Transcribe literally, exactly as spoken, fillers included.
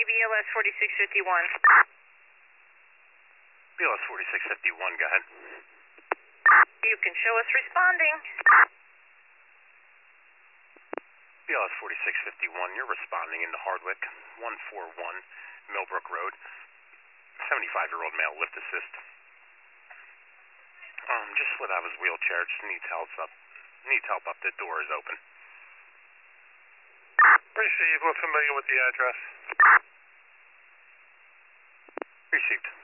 County, B L S forty-six fifty-one. B L S forty-six fifty-one, go ahead. You can show us responding. B L S forty-six fifty-one, you're responding into Hardwick, one forty-one Millbrook Road. seventy-five-year-old male, lift assist. Um, just slid out of his wheelchair, just needs help up. Needs help up, the door is open. Received, we're familiar with the address. Received.